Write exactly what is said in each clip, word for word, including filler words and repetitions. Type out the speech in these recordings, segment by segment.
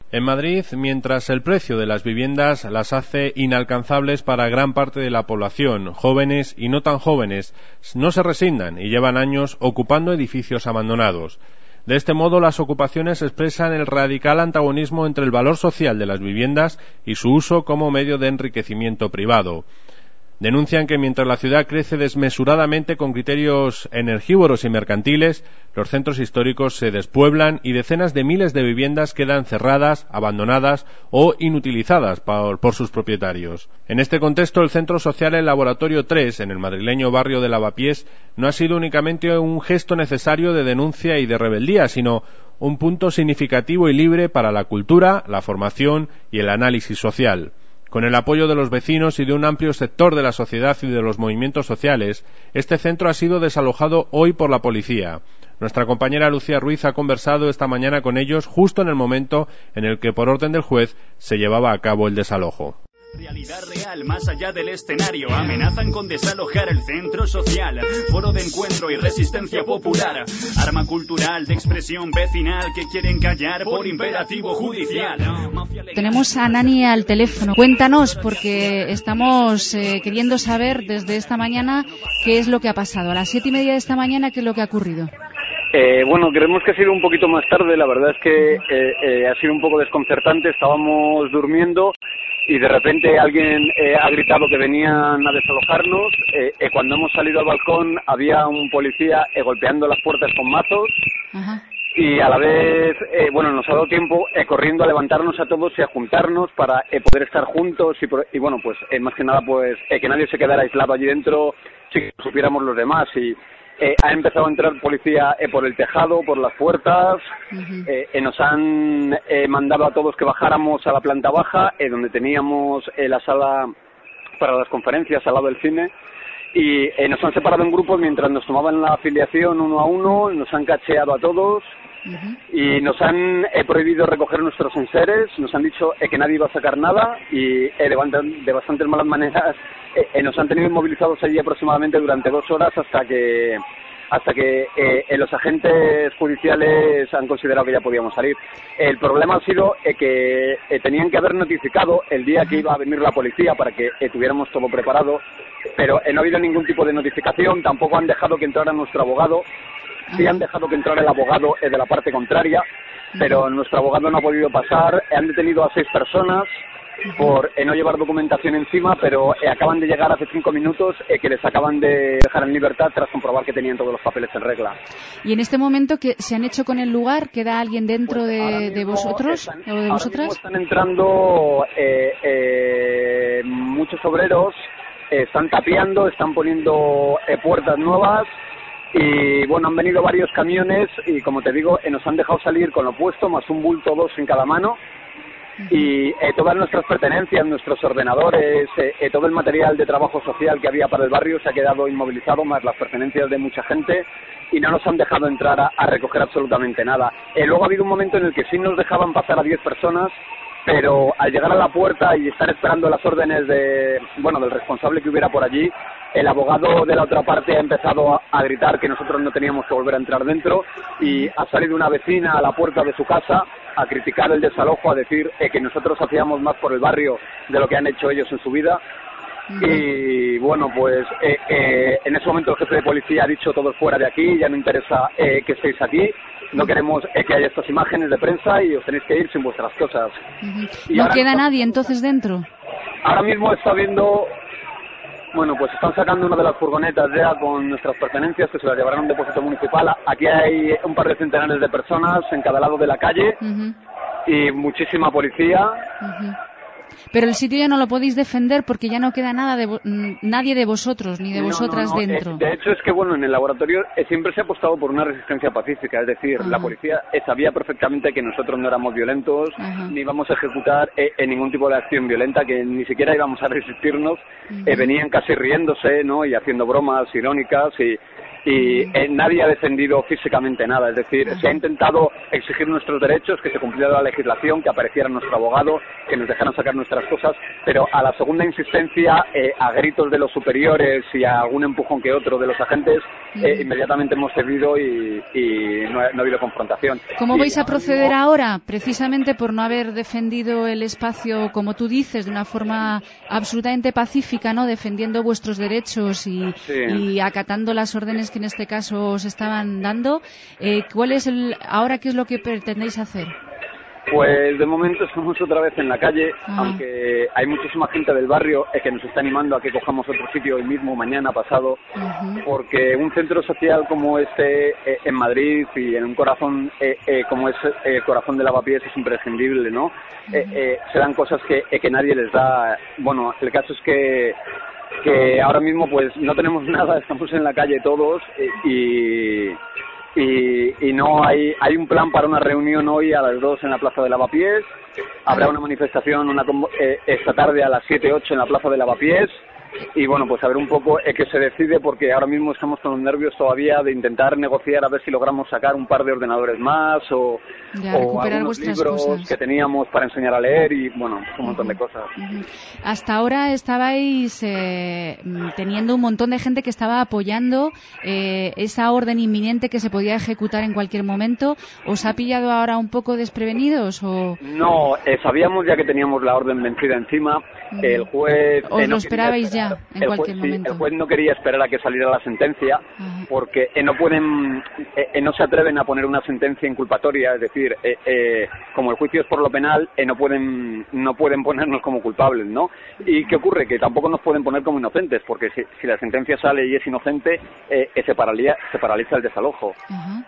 En Madrid, mientras el precio de las viviendas las hace inalcanzables para gran parte de la población, jóvenes y no tan jóvenes, no se resignan y llevan años ocupando edificios abandonados. De este modo, las ocupaciones expresan el radical antagonismo entre el valor social de las viviendas y su uso como medio de enriquecimiento privado. Denuncian que mientras la ciudad crece desmesuradamente con criterios energívoros y mercantiles, los centros históricos se despueblan y decenas de miles de viviendas quedan cerradas, abandonadas o inutilizadas por, por sus propietarios. En este contexto, el Centro Social El Laboratorio tres, en el madrileño barrio de Lavapiés, no ha sido únicamente un gesto necesario de denuncia y de rebeldía, sino un punto significativo y libre para la cultura, la formación y el análisis social. Con el apoyo de los vecinos y de un amplio sector de la sociedad y de los movimientos sociales, este centro ha sido desalojado hoy por la policía. Nuestra compañera Lucía Ruiz ha conversado esta mañana con ellos justo en el momento en el que, por orden del juez, se llevaba a cabo el desalojo. Realidad real, más allá del escenario. Amenazan con desalojar el centro social. Foro de encuentro y resistencia popular. Arma cultural de expresión vecinal que quieren callar por imperativo judicial. Tenemos a Nani al teléfono. Cuéntanos, porque estamos eh, queriendo saber desde esta mañana qué es lo que ha pasado. A las siete y media de esta mañana, ¿qué es lo que ha ocurrido? Eh, bueno, creemos que ha sido un poquito más tarde. La verdad es que eh, eh, ha sido un poco desconcertante. Estábamos durmiendo y de repente alguien eh, ha gritado que venían a desalojarnos. Eh, eh, cuando hemos salido al balcón había un policía eh, golpeando las puertas con mazos. Ajá. Y a la vez, eh, bueno, nos ha dado tiempo eh, corriendo a levantarnos a todos y a juntarnos para eh, poder estar juntos y, y bueno, pues eh, más que nada pues eh, que nadie se quedara aislado allí dentro, sí que supiéramos los demás. Y Eh, ha empezado a entrar policía eh, por el tejado, por las puertas. Uh-huh. eh, eh, nos han eh, mandado a todos que bajáramos a la planta baja, eh, donde teníamos eh, la sala para las conferencias al lado del cine, y eh, nos han separado en grupos mientras nos tomaban la afiliación uno a uno, nos han cacheado a todos. Uh-huh. Y nos han eh, prohibido recoger nuestros enseres, nos han dicho eh, que nadie iba a sacar nada y eh, de, de bastantes malas maneras eh, eh, nos han tenido inmovilizados allí aproximadamente durante dos horas hasta que hasta que eh, los agentes judiciales han considerado que ya podíamos salir. El problema ha sido eh, que eh, tenían que haber notificado el día que iba a venir la policía para que eh, tuviéramos todo preparado, pero eh, no ha habido ningún tipo de notificación, tampoco han dejado que entrara nuestro abogado. Sí han dejado que entrara el abogado eh, de la parte contraria, pero nuestro abogado no ha podido pasar. Han detenido a seis personas por eh, no llevar documentación encima, pero eh, acaban de llegar hace cinco minutos eh, que les acaban de dejar en libertad tras comprobar que tenían todos los papeles en regla. ¿Y en este momento qué se han hecho con el lugar? ¿Queda alguien dentro pues de, de vosotros están, o de vosotras? Ahora mismo están entrando eh, eh, muchos obreros, eh, están tapiando, están poniendo eh, puertas nuevas. Y bueno, han venido varios camiones y como te digo, eh, nos han dejado salir con lo puesto, más un bulto, dos en cada mano. Y eh, todas nuestras pertenencias, nuestros ordenadores, eh, eh, todo el material de trabajo social que había para el barrio se ha quedado inmovilizado, más las pertenencias de mucha gente, y no nos han dejado entrar a, a recoger absolutamente nada. Eh, luego ha habido un momento en el que sí nos dejaban pasar a diez personas, pero al llegar a la puerta y estar esperando las órdenes de, bueno, del responsable que hubiera por allí, el abogado de la otra parte ha empezado a, a gritar que nosotros no teníamos que volver a entrar dentro, y ha salido una vecina a la puerta de su casa a criticar el desalojo, a decir eh, que nosotros hacíamos más por el barrio de lo que han hecho ellos en su vida. Y bueno, pues eh, eh, en ese momento el jefe de policía ha dicho todos fuera de aquí, ya no interesa eh, que estéis aquí, no queremos eh, que haya estas imágenes de prensa y os tenéis que ir sin vuestras cosas. Uh-huh. ¿No queda mismo, nadie entonces dentro? Ahora mismo está viendo, bueno, pues están sacando una de las furgonetas ya con nuestras pertenencias que se las llevarán a un depósito municipal. Aquí hay un par de centenares de personas en cada lado de la calle. Uh-huh. Y muchísima policía. Uh-huh. Pero el sitio ya no lo podéis defender porque ya no queda nada de vo- nadie de vosotros ni de no, vosotras no, no. dentro. Eh, de hecho es que bueno, en el laboratorio eh, siempre se ha apostado por una resistencia pacífica, es decir, uh-huh. la policía eh, sabía perfectamente que nosotros no éramos violentos, uh-huh. ni íbamos a ejecutar eh, en ningún tipo de acción violenta, que ni siquiera íbamos a resistirnos. Uh-huh. eh, venían casi riéndose, ¿no? Y haciendo bromas irónicas y y eh, nadie ha defendido físicamente nada, es decir, se ha intentado exigir nuestros derechos, que se cumpliera la legislación, que apareciera nuestro abogado, que nos dejaran sacar nuestras cosas, pero a la segunda insistencia, eh, a gritos de los superiores y a algún empujón que otro de los agentes, eh, inmediatamente hemos cedido y, y no, ha, no ha habido confrontación. ¿Cómo y, vais a proceder ahora? Precisamente por no haber defendido el espacio, como tú dices, de una forma absolutamente pacífica, ¿no? Defendiendo vuestros derechos y, sí. y acatando las órdenes que en este caso os estaban dando. Eh, ¿Cuál es el, ahora qué es lo que pretendéis hacer? Pues de momento estamos otra vez en la calle, ah. aunque hay muchísima gente del barrio eh, que nos está animando a que cojamos otro sitio hoy mismo, mañana, pasado, uh-huh. porque un centro social como este eh, en Madrid y en un corazón eh, eh, como es el eh, corazón de Lavapiés es imprescindible, ¿no? Uh-huh. Eh, eh, se dan cosas que, eh, que nadie les da. Bueno, el caso es que que ahora mismo pues no tenemos nada, estamos en la calle todos eh, y... Y, y no hay hay un plan para una reunión hoy a las dos en la Plaza de Lavapiés. Habrá una manifestación una eh, esta tarde a las siete ocho en la Plaza de Lavapiés. Y bueno, pues a ver un poco eh, qué se decide, porque ahora mismo estamos con los nervios todavía de intentar negociar a ver si logramos sacar un par de ordenadores más o, ya, o algunos libros cosas. que teníamos para enseñar a leer y bueno, un montón uh-huh. de cosas. Uh-huh. Hasta ahora estabais eh, teniendo un montón de gente que estaba apoyando eh, esa orden inminente que se podía ejecutar en cualquier momento. ¿Os ha pillado ahora un poco desprevenidos? O... No, eh, sabíamos ya que teníamos la orden vencida encima. Uh-huh. El juez... ¿Os eh, lo no esperabais ya? En el cualquier juez, momento. Sí, el juez no quería esperar a que saliera la sentencia uh-huh. porque eh, no pueden, eh, eh, no se atreven a poner una sentencia inculpatoria, es decir, eh, eh, como el juicio es por lo penal, eh, no pueden no pueden ponernos como culpables, ¿no? ¿Y qué ocurre? Que tampoco nos pueden poner como inocentes, porque si, si la sentencia sale y es inocente, eh, eh, se, paraliza, se paraliza el desalojo. Uh-huh.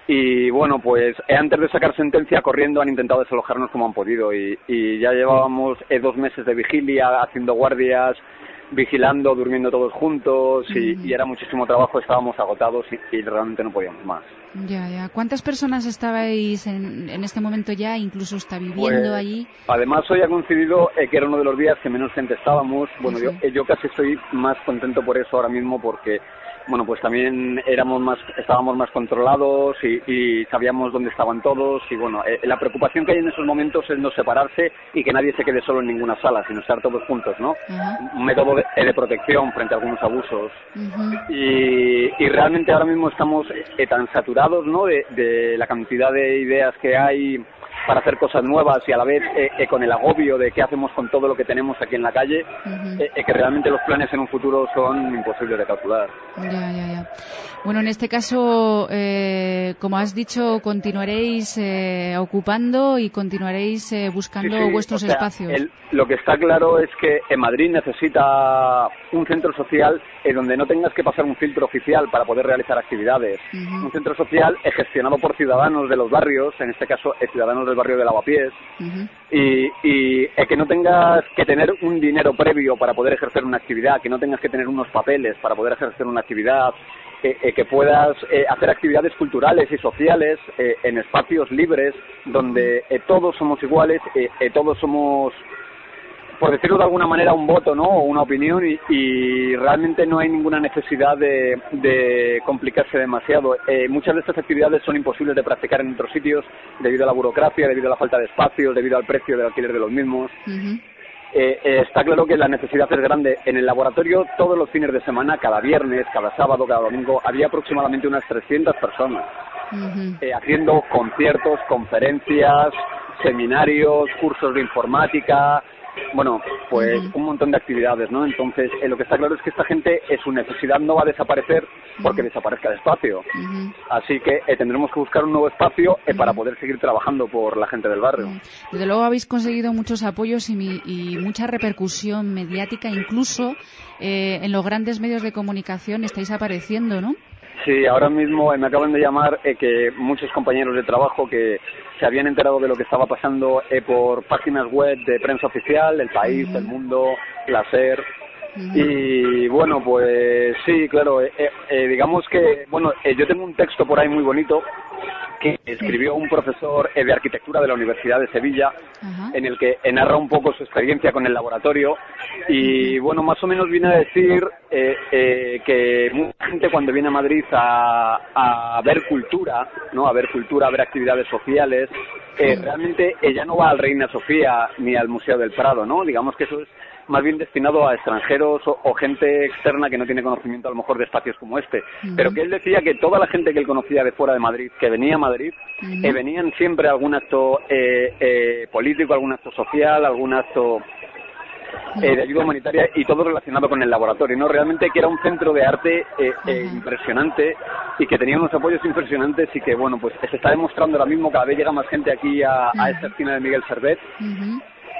Y bueno, pues eh, antes de sacar sentencia, corriendo han intentado desalojarnos como han podido y, y ya llevábamos eh, dos meses de vigilia, haciendo guardias, vigilando, durmiendo todos juntos y, uh-huh. y era muchísimo trabajo, estábamos agotados y, y realmente no podíamos más. Ya, ya. ¿Cuántas personas estabais en, en este momento ya, incluso está viviendo pues, allí? Además hoy ha coincidido eh, que era uno de los días que menos gente estábamos. Bueno, uh-huh. yo, eh, yo casi estoy más contento por eso ahora mismo porque... Bueno, pues también éramos más, estábamos más controlados y, y sabíamos dónde estaban todos y bueno, eh, la preocupación que hay en esos momentos es no separarse y que nadie se quede solo en ninguna sala, sino estar todos juntos, ¿no? Uh-huh. Un método de, de protección frente a algunos abusos. Uh-huh. y, y realmente ahora mismo estamos eh, tan saturados, ¿no? De, de la cantidad de ideas que hay para hacer cosas nuevas y a la vez eh, eh, con el agobio de qué hacemos con todo lo que tenemos aquí en la calle, uh-huh. eh, eh, que realmente los planes en un futuro son imposibles de calcular. Ya, ya, ya. Bueno, en este caso, eh, como has dicho, continuaréis eh, ocupando y continuaréis eh, buscando sí, sí, vuestros o sea, espacios. El, lo que está claro es que en Madrid necesita un centro social en donde no tengas que pasar un filtro oficial para poder realizar actividades. Uh-huh. Un centro social eh, gestionado por ciudadanos de los barrios, en este caso eh, ciudadanos del barrio de Lavapiés, uh-huh. y, y eh, que no tengas que tener un dinero previo para poder ejercer una actividad, que no tengas que tener unos papeles para poder ejercer una actividad, eh, eh, que puedas eh, hacer actividades culturales y sociales eh, en espacios libres donde eh, todos somos iguales, eh, eh, todos somos, por decirlo de alguna manera, un voto, ¿no? O una opinión y, y realmente no hay ninguna necesidad de, de complicarse demasiado. Eh, muchas de estas actividades son imposibles de practicar en otros sitios debido a la burocracia, debido a la falta de espacios, debido al precio del alquiler de los mismos. Uh-huh. Eh, eh, está claro que la necesidad es grande. En el laboratorio, todos los fines de semana, cada viernes, cada sábado, cada domingo, había aproximadamente unas trescientas personas uh-huh. eh, haciendo conciertos, conferencias, seminarios, cursos de informática. Bueno, pues uh-huh. un montón de actividades, ¿no? Entonces, eh, lo que está claro es que esta gente, eh, su necesidad no va a desaparecer porque uh-huh. desaparezca el espacio. Uh-huh. Así que eh, tendremos que buscar un nuevo espacio eh, uh-huh. para poder seguir trabajando por la gente del barrio. Uh-huh. Desde luego habéis conseguido muchos apoyos y, mi, y mucha repercusión mediática, incluso eh, en los grandes medios de comunicación estáis apareciendo, ¿no? Sí, ahora mismo eh, me acaban de llamar eh, que muchos compañeros de trabajo que se habían enterado de lo que estaba pasando eh, por páginas web de prensa oficial, El País, uh-huh. El Mundo, La SER. Uh-huh. Y bueno, pues sí, claro, eh, eh, digamos que, bueno, eh, yo tengo un texto por ahí muy bonito que escribió un profesor eh, de arquitectura de la Universidad de Sevilla, uh-huh. en el que narra un poco su experiencia con el laboratorio y bueno, más o menos viene a decir eh, eh, que mucha gente cuando viene a Madrid a, a ver cultura, ¿no? A ver cultura, a ver actividades sociales, eh, realmente ella no va al Reina Sofía ni al Museo del Prado, ¿no? Digamos que eso es más bien destinado a extranjeros o, o gente externa que no tiene conocimiento a lo mejor de espacios como este. Uh-huh. Pero que él decía que toda la gente que él conocía de fuera de Madrid, que venía a Madrid, uh-huh. eh, venían siempre a algún acto eh, eh, político, algún acto social, algún acto eh, de ayuda humanitaria y todo relacionado con el laboratorio, ¿no? Realmente que era un centro de arte eh, uh-huh. eh, impresionante y que tenía unos apoyos impresionantes y que, bueno, pues se está demostrando ahora mismo, cada vez llega más gente aquí a, uh-huh. a esta esquina de Miguel Servet. Uh-huh.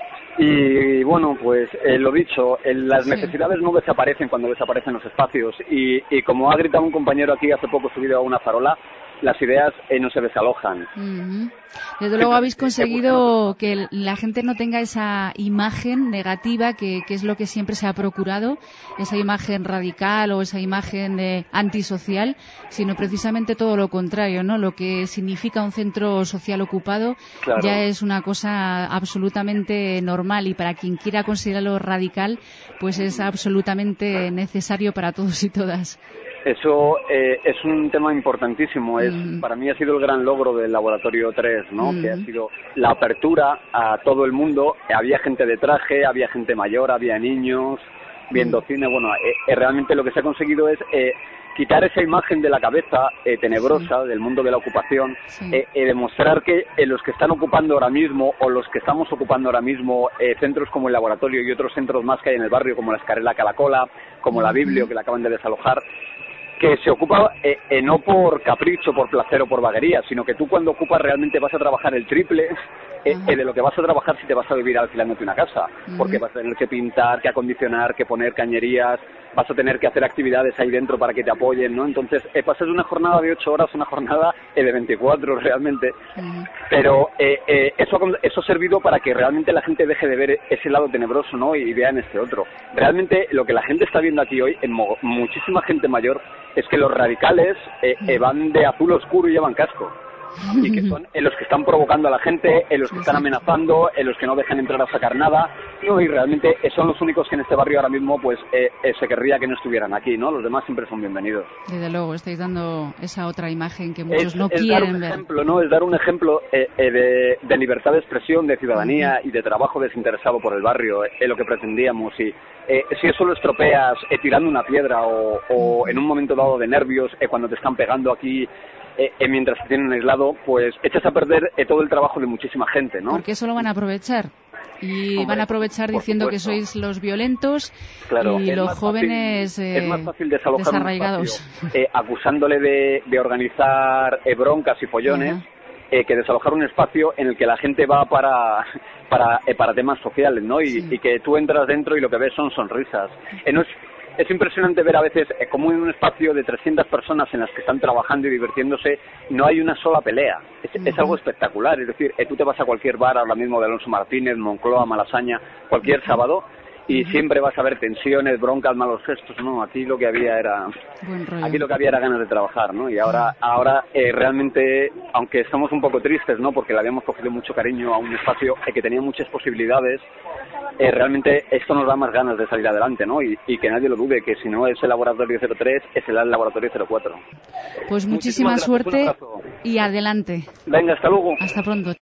Y bueno, pues eh, lo dicho, eh, las necesidades no desaparecen cuando desaparecen los espacios y, y como ha gritado un compañero aquí hace poco subido a una farola, las ideas eh, no se desalojan. Uh-huh. Desde luego habéis conseguido que la gente no tenga esa imagen negativa que, que es lo que siempre se ha procurado, esa imagen radical o esa imagen eh, antisocial, sino precisamente todo lo contrario, ¿no? Lo que significa un centro social ocupado claro. ya es una cosa absolutamente normal y para quien quiera considerarlo radical, pues es absolutamente necesario para todos y todas. Eso eh, es un tema importantísimo. Es mm. para mí ha sido el gran logro del Laboratorio tres, ¿no? Mm. Que ha sido la apertura a todo el mundo. Había gente de traje, había gente mayor, había niños viendo mm. cine. Bueno, eh, eh, realmente lo que se ha conseguido es eh, quitar esa imagen de la cabeza eh, tenebrosa sí. del mundo de la ocupación, sí. eh, eh, demostrar que eh, los que están ocupando ahora mismo o los que estamos ocupando ahora mismo eh, centros como el Laboratorio y otros centros más que hay en el barrio como la Escarela Calacola, como mm. la Biblio, que la acaban de desalojar, que se ocupa eh, eh, no por capricho, por placer o por vaguería, sino que tú cuando ocupas realmente vas a trabajar el triple eh, uh-huh. eh, de lo que vas a trabajar si te vas a vivir alquilándote una casa, uh-huh. porque vas a tener que pintar, que acondicionar, que poner cañerías, vas a tener que hacer actividades ahí dentro para que te apoyen, ¿no? Entonces, eh, pasas de una jornada de ocho horas a una jornada eh, de veinticuatro realmente, uh-huh. pero eh, eh, eso, eso ha servido para que realmente la gente deje de ver ese lado tenebroso, ¿no? Y vean este otro. Realmente lo que la gente está viendo aquí hoy, en mo- muchísima gente mayor, es que los radicales eh, eh, van de azul oscuro y llevan casco. Y que son en los que están provocando a la gente, en los que están amenazando, en los que no dejan entrar a sacar nada, no, y realmente son los únicos que en este barrio ahora mismo pues eh, eh, se querría que no estuvieran aquí, ¿no? Los demás siempre son bienvenidos. Desde luego, estáis dando esa otra imagen que muchos es, no es quieren dar un ver. Ejemplo, ¿no? Es dar un ejemplo eh, eh, de, de libertad de expresión, de ciudadanía uh-huh. y de trabajo desinteresado por el barrio, es eh, lo que pretendíamos. Y eh, si eso lo estropeas eh, tirando una piedra o, o en un momento dado de nervios, eh, cuando te están pegando aquí, Eh, eh, mientras te tienen aislado, pues echas a perder eh, todo el trabajo de muchísima gente, ¿no? Porque eso lo van a aprovechar. Y Hombre, van a aprovechar diciendo supuesto. que sois los violentos claro, y los jóvenes fácil, eh, es más fácil desalojar desarraigados. Un espacio, eh, acusándole de, de organizar eh, broncas y follones, uh-huh. eh, que desalojar un espacio en el que la gente va para para, eh, para temas sociales, ¿no? Y, sí. y que tú entras dentro y lo que ves son sonrisas. Eh, no es, Es impresionante ver a veces eh, como en un espacio de trescientas personas en las que están trabajando y divirtiéndose no hay una sola pelea. Es, uh-huh. es algo espectacular. Es decir, eh, tú te vas a cualquier bar ahora mismo de Alonso Martínez, Moncloa, Malasaña, cualquier uh-huh. sábado y uh-huh. siempre vas a ver tensiones, broncas, malos gestos. No, aquí lo que había era aquí lo que había era ganas de trabajar, ¿no? Y ahora ahora eh, realmente, aunque estamos un poco tristes, ¿no? Porque le habíamos cogido mucho cariño a un espacio eh, que tenía muchas posibilidades. Eh, realmente esto nos da más ganas de salir adelante, ¿no? Y, y que nadie lo dude, que si no es el Laboratorio cero tres, es el Laboratorio cero cuatro. Pues muchísima suerte y adelante. Venga, hasta luego. Hasta pronto.